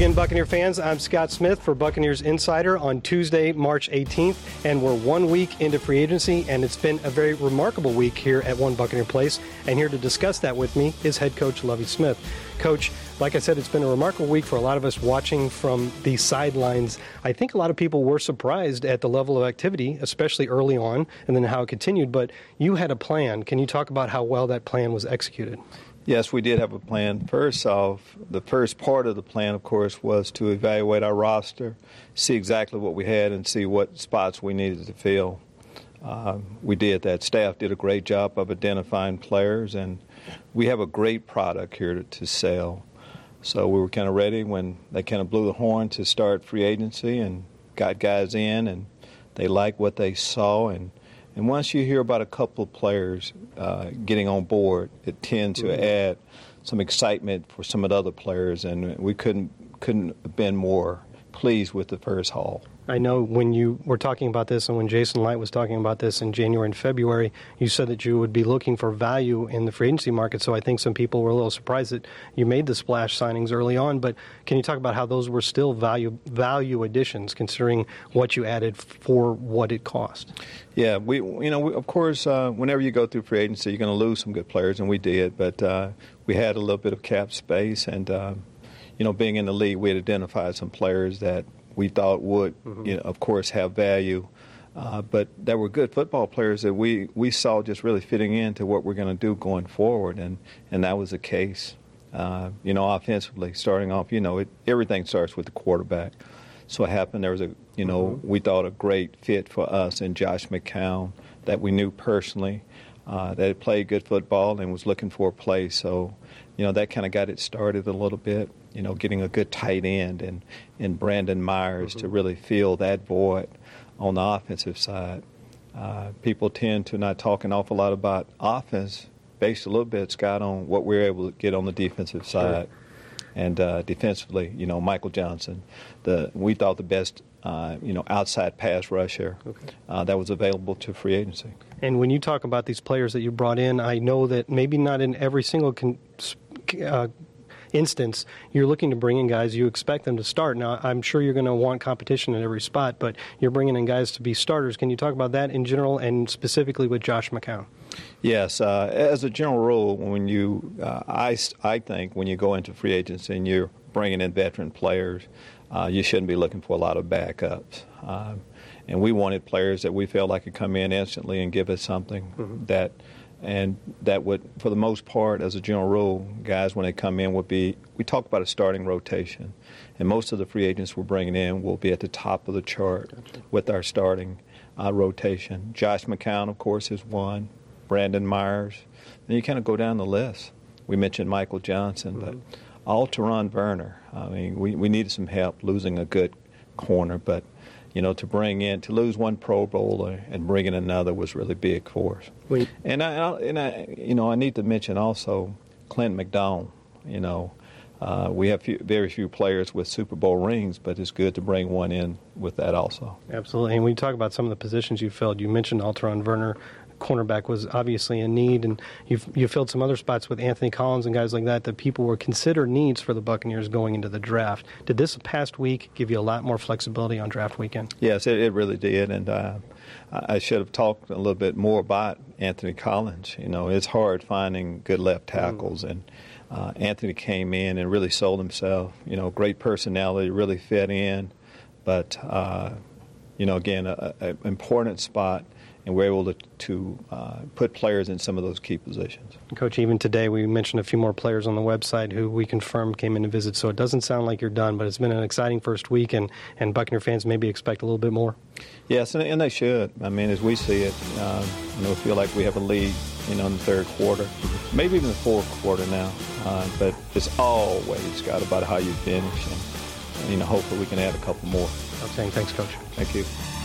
again, Buccaneer fans. I'm Scott Smith for Buccaneers Insider on Tuesday, March 18th, and we're 1 week into free agency, and it's been a very remarkable week here at One Buccaneer Place, and here to discuss that with me is head coach Lovie Smith. Coach, like I said, it's been a remarkable week for a lot of us watching from the sidelines. I think a lot of people were surprised at the level of activity, especially early on, and then how it continued, but you had a plan. Can you talk about how well that plan was executed? Yes, we did have a plan. First off, the first part of the plan, of course, was to evaluate our roster, see exactly what we had, and see what spots we needed to fill. We did that. Staff did a great job of identifying players, and we have a great product here to sell. So we were kind of ready when they kind of blew the horn to start free agency and got guys in, and they liked what they saw. And once you hear about a couple of players getting on board, it tends to add some excitement for some of the other players, and we couldn't have been more pleased with the first haul. I know when you were talking about this and when Jason Light was talking about this in January and February, you said that you would be looking for value in the free agency market, so I think some people were a little surprised that you made the splash signings early on, but can you talk about how those were still value additions considering what you added for what it cost? Yeah, we of course, whenever you go through free agency, you're going to lose some good players, and we did, but we had a little bit of cap space, and being in the league, we had identified some players that we thought would, of course, have value. But there were good football players that we saw just really fitting into what we're going to do going forward, and that was the case. Offensively, starting off, everything starts with the quarterback. So it happened there was we thought a great fit for us in Josh McCown that we knew personally, that had played good football and was looking for a place. So, that kind of got it started a little bit. Getting a good tight end and Brandon Myers to really fill that void on the offensive side. People tend to not talk an awful lot about offense, based a little bit, Scott, on what we were able to get on the defensive side. And defensively, Michael Johnson, we thought the best, outside pass rusher that was available to free agency. And when you talk about these players that you brought in, I know that maybe not in every single instance, you're looking to bring in guys, you expect them to start. Now, I'm sure you're going to want competition at every spot, but you're bringing in guys to be starters. Can you talk about that in general and specifically with Josh McCown? Yes. As a general rule, when I think when you go into free agency and you're bringing in veteran players, you shouldn't be looking for a lot of backups. And we wanted players that we felt like could come in instantly and give us something that would, for the most part, as a general rule, guys, when they come in, we talk about a starting rotation. And most of the free agents we're bringing in will be at the top of the chart with our starting rotation. Josh McCown, of course, is one. Brandon Myers. Then you kind of go down the list. We mentioned Michael Johnson, but Alteron Werner. I mean, we needed some help losing a good corner, but to lose one Pro Bowler and bring in another was really big for us. And I need to mention also Clint McDonald. We have very few players with Super Bowl rings, but it's good to bring one in with that also. Absolutely. And when you talk about some of the positions you filled, you mentioned Alteron Werner. Cornerback was obviously a need, and you filled some other spots with Anthony Collins and guys like that people were considered needs for the Buccaneers going into the draft. Did this past week give you a lot more flexibility on draft weekend? Yes, it really did, and I should have talked a little bit more about Anthony Collins. It's hard finding good left tackles, and Anthony came in and really sold himself. Great personality, really fit in, but again, an important spot. And we're able to put players in some of those key positions. Coach, even today we mentioned a few more players on the website who we confirmed came in to visit, so it doesn't sound like you're done, but it's been an exciting first week, and Buccaneer fans maybe expect a little bit more. Yes, and they should. I mean, as we see it, we feel like we have a lead, in the third quarter, maybe even the fourth quarter now. But it's always, Scott, about how you finish, and hopefully we can add a couple more. I'm saying thanks, Coach. Thank you.